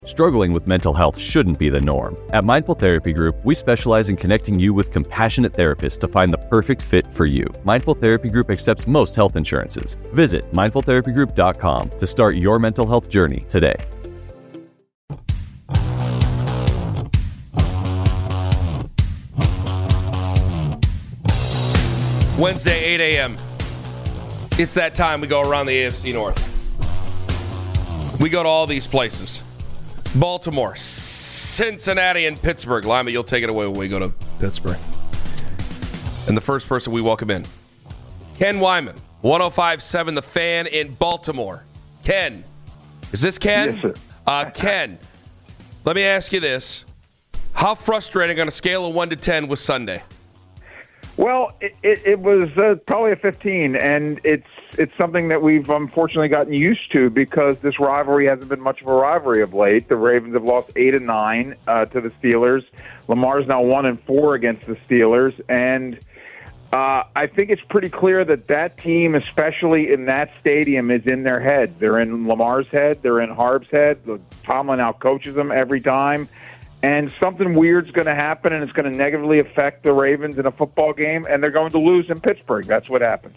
Struggling with mental health shouldn't be the norm. At Mindful Therapy Group, we specialize in connecting you with compassionate therapists to find the perfect fit for you. Mindful Therapy Group accepts most health insurances. Visit mindfultherapygroup.com to start your mental health journey today. Wednesday, 8 a.m. It's that time we go around the AFC North. We go to all these places. Baltimore, Cincinnati, and Pittsburgh. Lima, you'll take it away when we go to Pittsburgh. And the first person we welcome in, Ken Wyman, 105.7 The Fan in Baltimore. Ken, is this Ken? Yes, sir. Ken, let me ask you this. How frustrating on a scale of 1 to 10 was Sunday? Well, it was probably a 15, and it's something that we've unfortunately gotten used to because this rivalry hasn't been much of a rivalry of late. The Ravens have lost 8 of 9 to the Steelers. Lamar's now 1-4 against the Steelers, and I think it's pretty clear that team, especially in that stadium, is in their head. They're in Lamar's head. They're in Harb's head. Tomlin outcoaches them every time. And something weird's going to happen, and it's going to negatively affect the Ravens in a football game, and they're going to lose in Pittsburgh. That's what happens.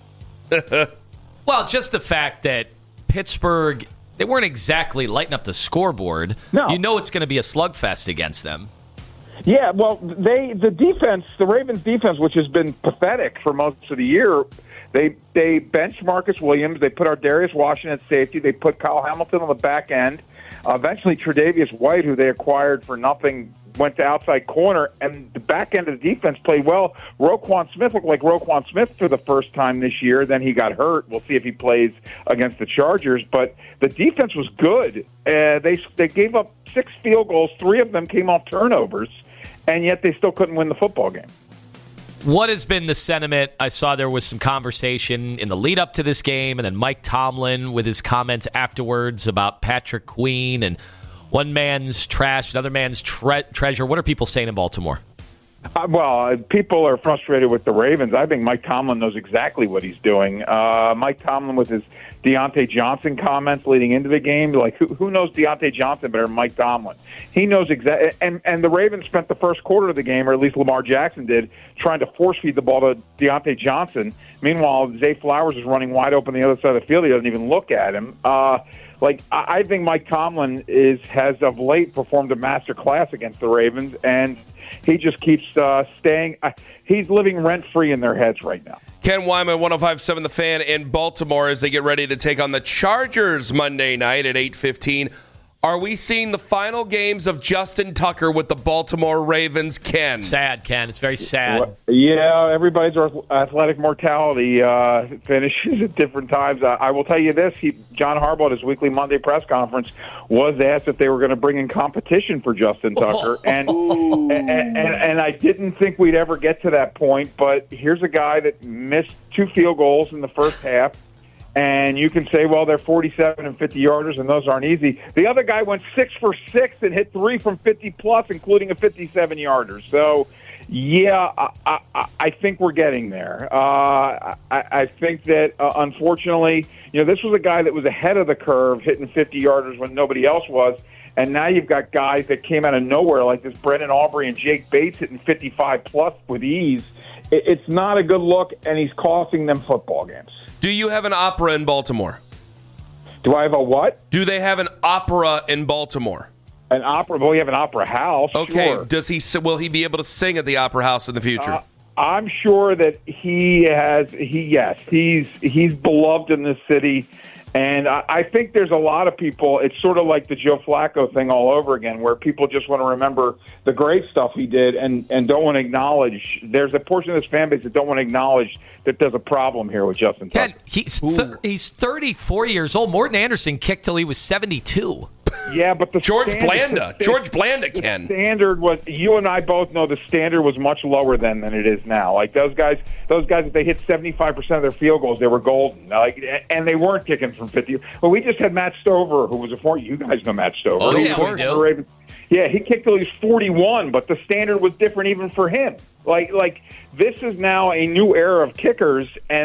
Well, just the fact that Pittsburgh, they weren't exactly lighting up the scoreboard. No. You know it's going to be a slugfest against them. Yeah, well, the Ravens defense, which has been pathetic for most of the year, they benched Marcus Williams. They put Ardarius Washington at safety. They put Kyle Hamilton on the back end. Eventually, Tre'Davious White, who they acquired for nothing, went to outside corner, and the back end of the defense played well. Roquan Smith looked like Roquan Smith for the first time this year. Then he got hurt. We'll see if he plays against the Chargers. But the defense was good. They gave up 6 field goals. 3 of them came off turnovers, and yet they still couldn't win the football game. What has been the sentiment? I saw there was some conversation in the lead up to this game, and then Mike Tomlin with his comments afterwards about Patrick Queen and one man's trash, another man's treasure. What are people saying in Baltimore? Well, people are frustrated with the Ravens. I think Mike Tomlin knows exactly what he's doing. Mike Tomlin with his Deontay Johnson comments leading into the game, like who knows Deontay Johnson better than Mike Tomlin? He knows exactly. And the Ravens spent the first quarter of the game, or at least Lamar Jackson did, trying to force feed the ball to Deontay Johnson. Meanwhile, Zay Flowers is running wide open the other side of the field. He doesn't even look at him. I think Mike Tomlin has of late performed a master class against the Ravens, and he just keeps staying. He's living rent-free in their heads right now. Ken Wyman, 105.7 The Fan in Baltimore as they get ready to take on the Chargers Monday night at 8:15. Are we seeing the final games of Justin Tucker with the Baltimore Ravens, Ken? Sad, Ken. It's very sad. Yeah, everybody's athletic mortality finishes at different times. I will tell you this. John Harbaugh at his weekly Monday press conference was asked if they were going to bring in competition for Justin Tucker. And I didn't think we'd ever get to that point, but here's a guy that missed 2 field goals in the first half. And you can say, well, they're 47 and 50-yarders, and those aren't easy. The other guy went 6 for 6 and hit 3 from 50-plus, including a 57-yarder. So, yeah, I think we're getting there. I think that, unfortunately, this was a guy that was ahead of the curve, hitting 50-yarders when nobody else was. And now you've got guys that came out of nowhere, like this Brendan Aubrey and Jake Bates hitting 55-plus with ease. It's not a good look, and he's costing them football games. Do you have an opera in Baltimore? Do I have a what? Do they have an opera in Baltimore? An opera? Well, we have an opera house. Okay. Sure. Will he be able to sing at the opera house in the future? I'm sure that he's beloved in this city. And I think there's a lot of people, it's sort of like the Joe Flacco thing all over again, where people just want to remember the great stuff he did and don't want to acknowledge, there's a portion of this fan base that don't want to acknowledge that there's a problem here with Justin Tucker. Ken, he's 34 years old. Morton Anderson kicked till he was 72. Yeah, but George Blanda, Ken. The standard was, you and I both know the standard was much lower then than it is now. Like those guys, if they hit 75% of their field goals, they were golden. And they weren't kicking from 50. Well, we just had Matt Stover, who was a former. You guys know Matt Stover. Oh, yeah, of course. Yeah, he kicked till he was 41, but the standard was different even for him. Like this is now a new era of kickers, and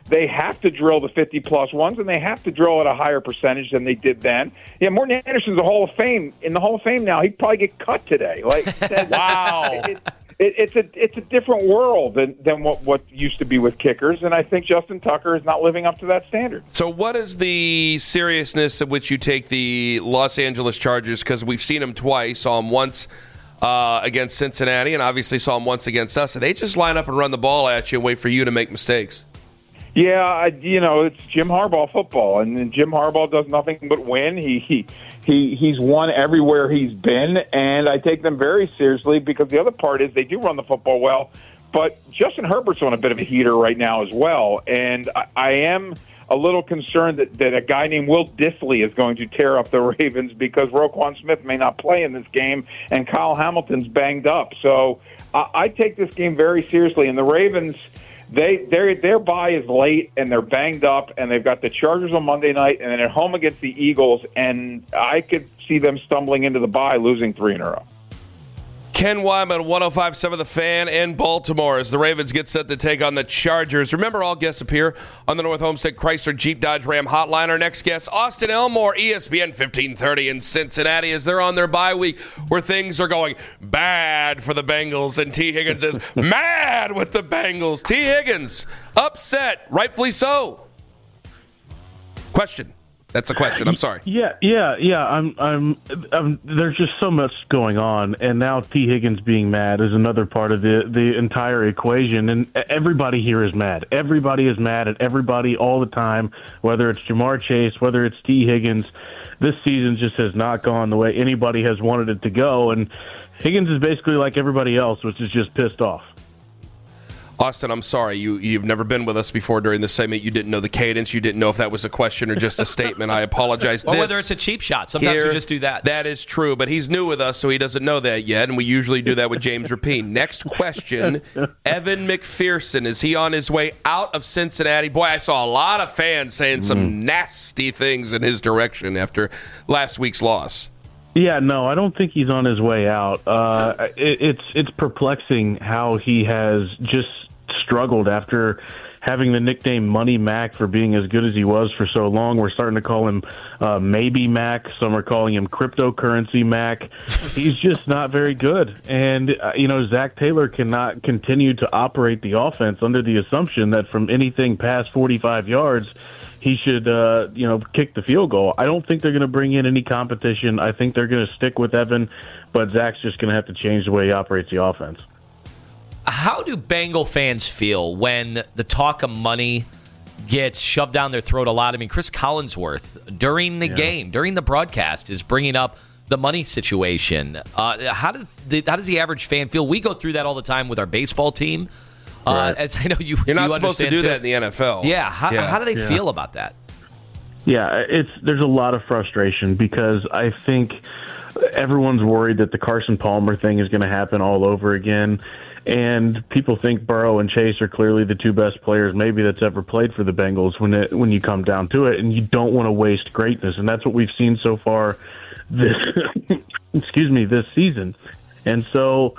they have to drill the 50-plus ones, and they have to drill at a higher percentage than they did then. Yeah, Morton Anderson's in the Hall of Fame now. He'd probably get cut today. Like, wow. It's a different world than what used to be with kickers, and I think Justin Tucker is not living up to that standard. So what is the seriousness at which you take the Los Angeles Chargers? Because we've seen them twice, saw them once against Cincinnati, and obviously saw them once against us. And they just line up and run the ball at you and wait for you to make mistakes. Yeah, it's Jim Harbaugh football, and Jim Harbaugh does nothing but win. He's won everywhere he's been, and I take them very seriously because the other part is they do run the football well, but Justin Herbert's on a bit of a heater right now as well, and I am a little concerned that a guy named Will Dissly is going to tear up the Ravens because Roquan Smith may not play in this game, and Kyle Hamilton's banged up. So I take this game very seriously, and the Ravens – Their bye is late, and they're banged up, and they've got the Chargers on Monday night, and then at home against the Eagles, and I could see them stumbling into the bye, losing 3 in a row. Ken Wyman, 105.7 The Fan in Baltimore as the Ravens get set to take on the Chargers. Remember, all guests appear on the North Homestead Chrysler Jeep Dodge Ram Hotline. Our next guest, Austin Elmore, ESPN 1530 in Cincinnati, as they're on their bye week where things are going bad for the Bengals, and T. Higgins is mad with the Bengals. T. Higgins, upset, rightfully so. Question. That's a question. I'm sorry. Yeah. I'm there's just so much going on, and now T. Higgins being mad is another part of the entire equation. And everybody here is mad. Everybody is mad at everybody all the time, whether it's Jamar Chase, whether it's T. Higgins. This season just has not gone the way anybody has wanted it to go, and Higgins is basically like everybody else, which is just pissed off. Austin, I'm sorry. You've never been with us before during this segment. You didn't know the cadence. You didn't know if that was a question or just a statement. I apologize. Or whether it's a cheap shot. Sometimes we just do that. That is true, but he's new with us, so he doesn't know that yet, and we usually do that with James Rapine. Next question, Evan McPherson. Is he on his way out of Cincinnati? Boy, I saw a lot of fans saying some nasty things in his direction after last week's loss. Yeah, no, I don't think he's on his way out. It's perplexing how he has just struggled after having the nickname Money Mac for being as good as he was for so long. We're starting to call him Maybe Mac. Some are calling him Cryptocurrency Mac. He's just not very good. And, Zach Taylor cannot continue to operate the offense under the assumption that from anything past 45 yards, he should, kick the field goal. I don't think they're going to bring in any competition. I think they're going to stick with Evan, but Zach's just going to have to change the way he operates the offense. How do Bengal fans feel when the talk of money gets shoved down their throat a lot? I mean, Chris Collinsworth, during the game, during the broadcast, is bringing up the money situation. How does the average fan feel? We go through that all the time with our baseball team. Right. As I know you're not supposed to do that in the NFL. Yeah. How do they feel about that? Yeah, there's a lot of frustration because I think everyone's worried that the Carson Palmer thing is going to happen all over again. And people think Burrow and Chase are clearly the two best players maybe that's ever played for the Bengals when you come down to it, and you don't want to waste greatness. And that's what we've seen so far this season. And so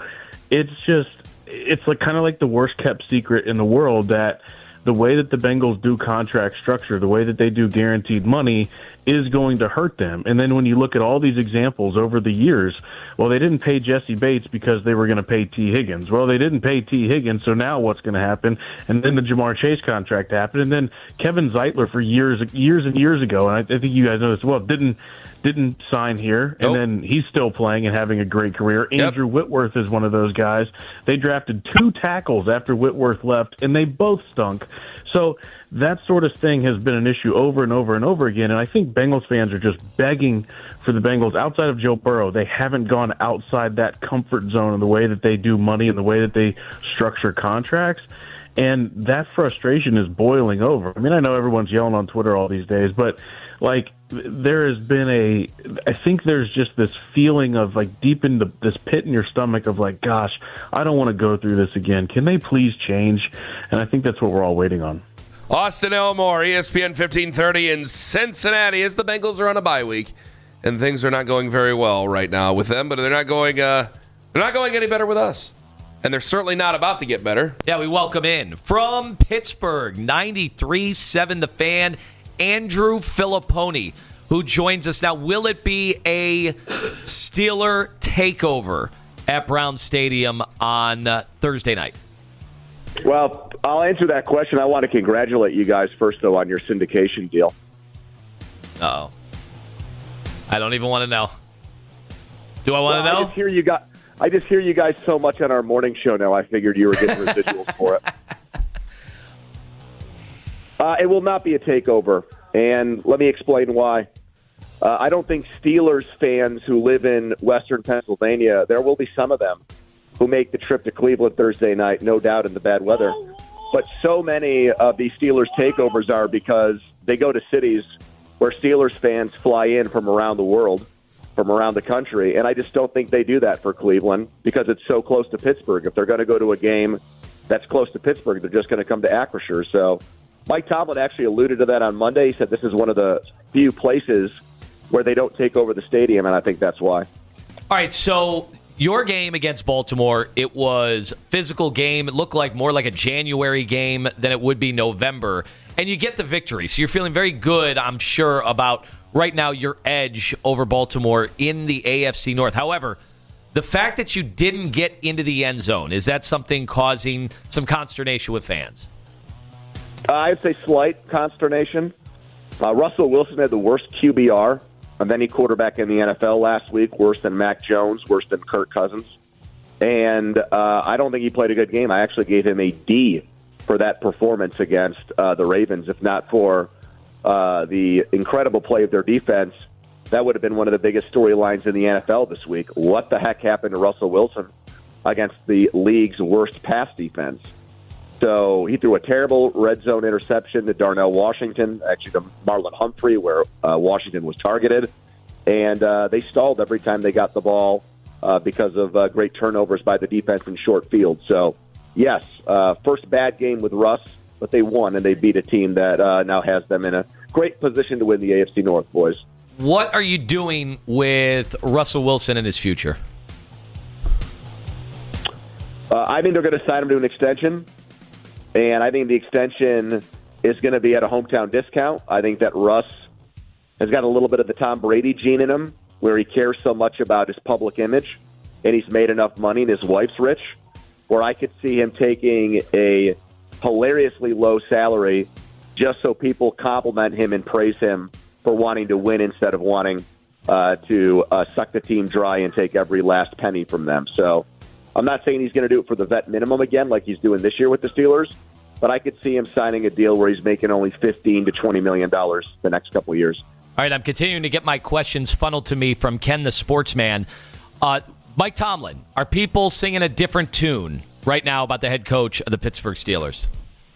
it's like kind of like the worst kept secret in the world that the way that the Bengals do contract structure, the way that they do guaranteed money is going to hurt them. And then when you look at all these examples over the years, well, they didn't pay Jesse Bates because they were going to pay T. Higgins. Well, they didn't pay T. Higgins, so now what's going to happen? And then the Jamar Chase contract happened, and then Kevin Zeitler for years and years ago, and I think you guys know this well, didn't sign here, and then he's still playing and having a great career. Andrew Whitworth is one of those guys. They drafted 2 tackles after Whitworth left, and they both stunk. So that sort of thing has been an issue over and over and over again, and I think Bengals fans are just begging for the Bengals. Outside of Joe Burrow, they haven't gone outside that comfort zone in the way that they do money and the way that they structure contracts. And that frustration is boiling over. I mean, I know everyone's yelling on Twitter all these days, but there has been I think there's just this feeling of deep in this pit in your stomach of gosh, I don't want to go through this again. Can they please change? And I think that's what we're all waiting on. Austin Elmore, ESPN 1530 in Cincinnati, as the Bengals are on a bye week, and things are not going very well right now with them, but they're not going any better with us. And they're certainly not about to get better. Yeah, we welcome in from Pittsburgh, 93.7 The Fan, Andrew Filipponi, who joins us now. Will it be a Steeler takeover at Brown Stadium on Thursday night? Well, I'll answer that question. I want to congratulate you guys first, though, on your syndication deal. Uh-oh. I don't even want to know. Do I want to know? I just hear you guys so much on our morning show now. I figured you were getting residuals for it. It will not be a takeover, and let me explain why. I don't think Steelers fans who live in Western Pennsylvania, there will be some of them who make the trip to Cleveland Thursday night, no doubt in the bad weather. But so many of these Steelers takeovers are because they go to cities where Steelers fans fly in from around the world, from around the country, and I just don't think they do that for Cleveland because it's so close to Pittsburgh. If they're going to go to a game that's close to Pittsburgh, they're just going to come to Acrisure. So Mike Tomlin actually alluded to that on Monday. He said this is one of the few places where they don't take over the stadium, and I think that's why. All right, so your game against Baltimore, it was a physical game. It looked like more like a January game than it would be November, and you get the victory. So you're feeling very good, I'm sure, about right now your edge over Baltimore in the AFC North. However, the fact that you didn't get into the end zone, is that something causing some consternation with fans? I'd say slight consternation. Russell Wilson had the worst QBR of any quarterback in the NFL last week, worse than Mac Jones, worse than Kirk Cousins. And I don't think he played a good game. I actually gave him a D for that performance against the Ravens. If not for the incredible play of their defense, that would have been one of the biggest storylines in the NFL this week. What the heck happened to Russell Wilson against the league's worst pass defense? So he threw a terrible red zone interception to Darnell Washington, actually to Marlon Humphrey, where Washington was targeted. And they stalled every time they got the ball because of great turnovers by the defense in short field. So, yes, first bad game with Russ, but they won, and they beat a team that now has them in a great position to win the AFC North, boys. What are you doing with Russell Wilson and his future? I think they're going to sign him to an extension. And I think the extension is going to be at a hometown discount. I think that Russ has got a little bit of the Tom Brady gene in him, where he cares so much about his public image, and he's made enough money, and his wife's rich, where I could see him taking a hilariously low salary just so people compliment him and praise him for wanting to win instead of wanting to suck the team dry and take every last penny from them. So I'm not saying he's going to do it for the vet minimum again like he's doing this year with the Steelers, but I could see him signing a deal where he's making only $15 to $20 million the next couple of years. All right, I'm continuing to get my questions funneled to me from Ken the Sportsman. Mike Tomlin, are people singing a different tune right now about the head coach of the Pittsburgh Steelers?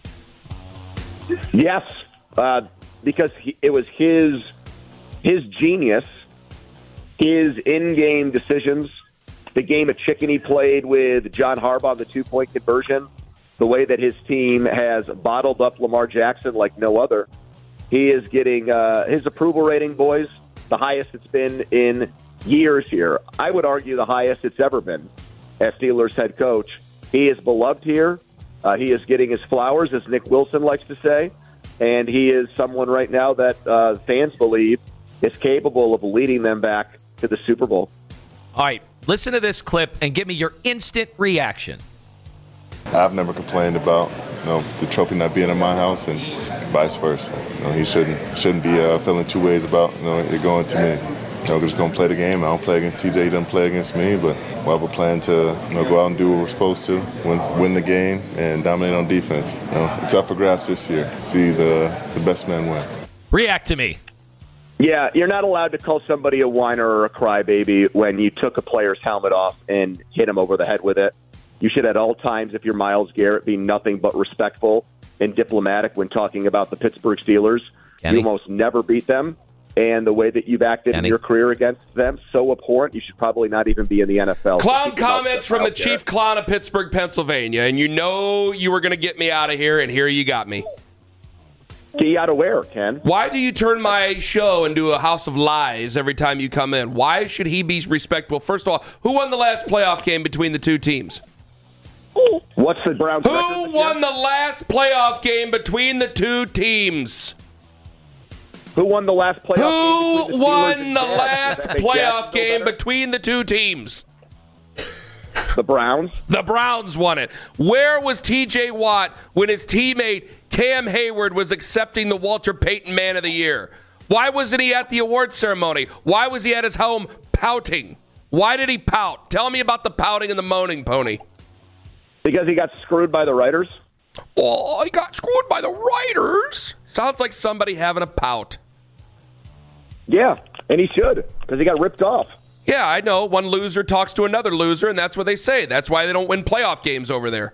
Yes, because it was his genius, his in-game decisions, the game of chicken he played with John Harbaugh, the two-point conversion, the way that his team has bottled up Lamar Jackson like no other. He is getting his approval rating, boys, the highest it's been in years here. I would argue the highest it's ever been as Steelers head coach. He is beloved here. He is getting his flowers, as Nick Wilson likes to say, and he is someone right now that fans believe is capable of leading them back to the Super Bowl. All right, listen to this clip and give me your instant reaction. I've never complained about the trophy not being in my house, and vice versa. He shouldn't be feeling two ways about it going to me. We're just going to play the game. I don't play against TJ. He doesn't play against me, but we'll have a plan to go out and do what we're supposed to, win the game, and dominate on defense. It's up for grabs this year. See the best man win. React to me. Yeah, you're not allowed to call somebody a whiner or a crybaby when you took a player's helmet off and hit him over the head with it. You should at all times, if you're Myles Garrett, be nothing but respectful and diplomatic when talking about the Pittsburgh Steelers. Kenny? You almost never beat them. And the way that you've acted in your career against them, so abhorrent, you should probably not even be in the NFL. Clown comments from the chief clown of Pittsburgh, Pennsylvania. And you were going to get me out of here, and here you got me. Get you out of where, Ken? Why do you turn my show into a house of lies every time you come in? Why should he be respectable? First of all, who won the last playoff game between the two teams? What's the Browns' record Who this year? won the last playoff game between the two teams? Who won the last playoff game? Who won the last playoff game between the two teams? The Browns. The Browns won it. Where was TJ Watt when his teammate Cam Hayward was accepting the Walter Payton Man of the Year? Why wasn't he at the award ceremony? Why was he at his home pouting? Why did he pout? Tell me about the pouting and the moaning, Pony. Because he got screwed by the writers? Oh, he got screwed by the writers? Sounds like somebody having a pout. Yeah, and he should, because he got ripped off. Yeah, I know. One loser talks to another loser, and that's what they say. That's why they don't win playoff games over there.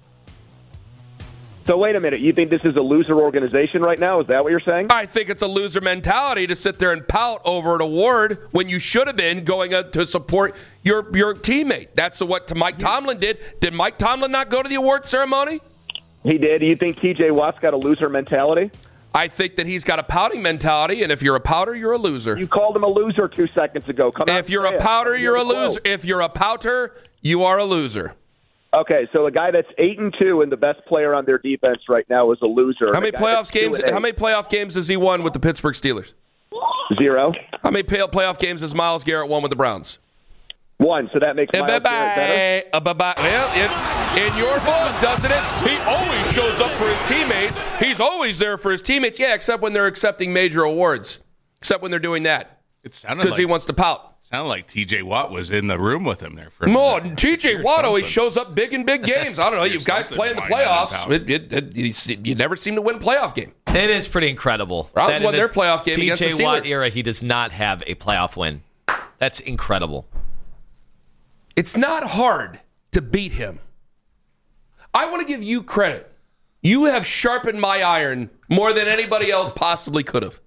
So wait a minute. You think this is a loser organization right now? Is that what you're saying? I think it's a loser mentality to sit there and pout over an award when you should have been going to support your teammate. That's what Mike Tomlin did. Did Mike Tomlin not go to the award ceremony? He did. Do you think TJ Watt's got a loser mentality? I think that he's got a pouting mentality, and if you're a pouter, you're a loser. You called him a loser 2 seconds ago. Come on. If you're a pouter, you're a loser. If you're a pouter, you are a loser. Okay, so a guy that's 8-2 and the best player on their defense right now is a loser. How many playoff games has he won with the Pittsburgh Steelers? 0. How many playoff games has Myles Garrett won with the Browns? 1. So that makes Myles Garrett better. Well, in your book, doesn't it? He always shows up for his teammates. He's always there for his teammates. Yeah, except when they're accepting major awards. Except when they're doing that. It sounded because like he wants to pout. Sounded like TJ Watt was in the room with him there for a No, minute. TJ Watt always shows up big in big games. I don't know. You guys play in the playoffs. You never seem to win a playoff game. It is pretty incredible. Browns won their playoff game against the Steelers. TJ Watt era, he does not have a playoff win. That's incredible. It's not hard to beat him. I want to give you credit. You have sharpened my iron more than anybody else possibly could have.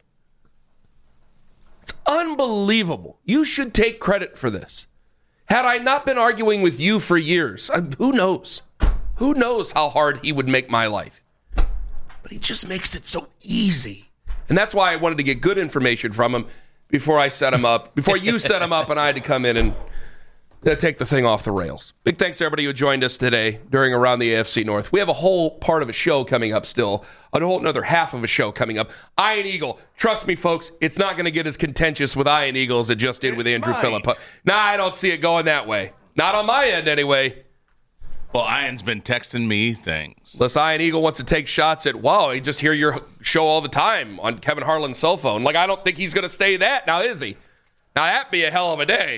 It's unbelievable. You should take credit for this. Had I not been arguing with you for years, who knows? Who knows how hard he would make my life? But he just makes it so easy. And that's why I wanted to get good information from him before I set him up, before you set him up and I had to come in and take the thing off the rails. Big thanks to everybody who joined us today during Around the AFC North. We have a whole part of a show coming up still, a whole another half of a show coming up. Ian Eagle, trust me, folks, it's not going to get as contentious with Ian Eagle as it just did with Andrew Phillip. Nah, I don't see it going that way. Not on my end, anyway. Well, Ian's been texting me things. Unless Ian Eagle wants to take shots at, wow, he just hear your show all the time on Kevin Harlan's cell phone. Like, I don't think he's going to stay that now, is he? Now, that'd be a hell of a day.